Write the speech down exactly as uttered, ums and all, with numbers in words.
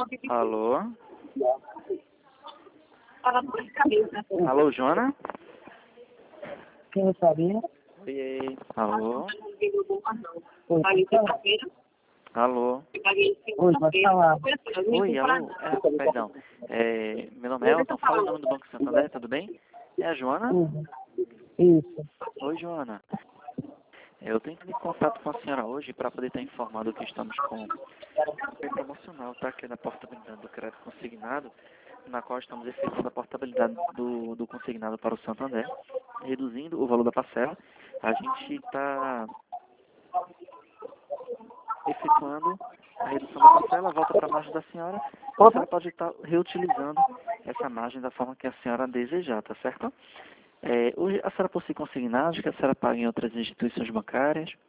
Alô? Alô, Joana? Quem gostaria? Oi, alô? Oi, pode falar. Alô? Oi, pode falar. Oi, alô? É, perdão. É, meu nome é Elton, fala em nome do Banco Santander, tudo bem? É a Joana? Uhum. Isso. Oi, Joana. Eu tenho em contato com a senhora hoje para poder estar informado que estamos com um promocional, tá? Que é da portabilidade do crédito consignado, na qual estamos efetuando a portabilidade do, do consignado para o Santander, reduzindo o valor da parcela. A gente está efetuando a redução da parcela, volta para a margem da senhora, a senhora pode estar reutilizando essa margem da forma que a senhora desejar, tá certo? É, hoje a senhora possui consignado, que a senhora paga em outras instituições bancárias?